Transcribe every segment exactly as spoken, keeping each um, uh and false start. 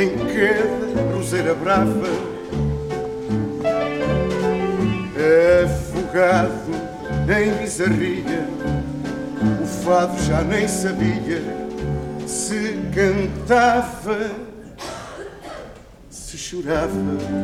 em queda, roseira brava, afogado em bizarria, o fado já nem sabia se cantava, se chorava.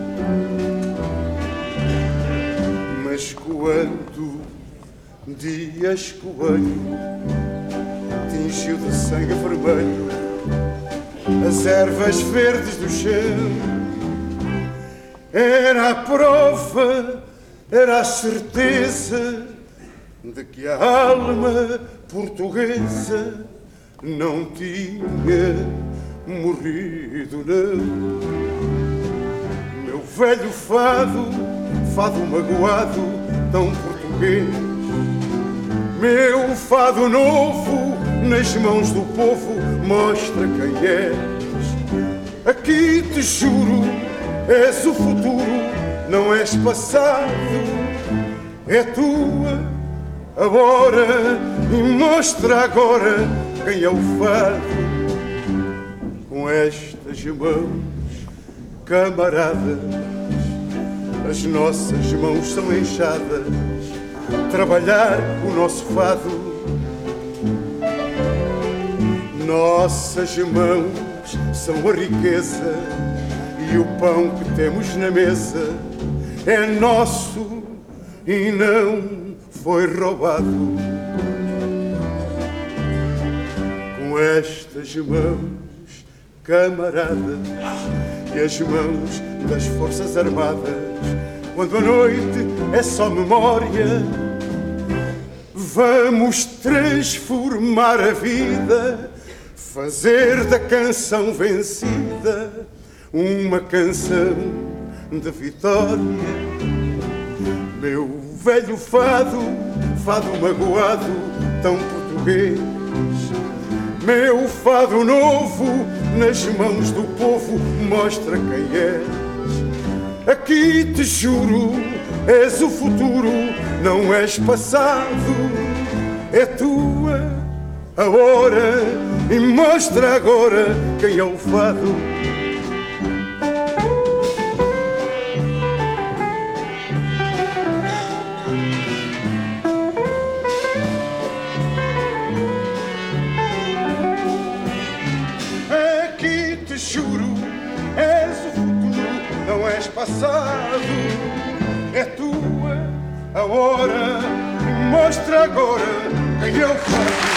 Mas quando Dias Coelho tingiu de sangue vermelho as ervas verdes do chão, era a prova, era a certeza de que a alma portuguesa não tinha morrido, não. Meu velho fado, fado magoado, tão português, meu fado novo, nas mãos do povo, mostra quem és. Aqui te juro, és o futuro, não és passado, é tua a hora e mostra agora quem é o fado. Com estas mãos, camaradas, as nossas mãos são enxadas, trabalhar o nosso fado. Nossas mãos são a riqueza e o pão que temos na mesa é nosso e não foi roubado. Com estas mãos, camaradas, e as mãos das Forças Armadas, quando a noite é só memória, vamos transformar a vida, fazer da canção vencida uma canção de vitória. Meu velho fado, fado magoado, tão português, meu fado novo, nas mãos do povo, mostra quem és. Aqui te juro, és o futuro, não és passado, é tua a hora e mostra agora quem é o fado. Aqui te juro, és o futuro, não és passado, é tua a hora e mostra agora quem é o fado.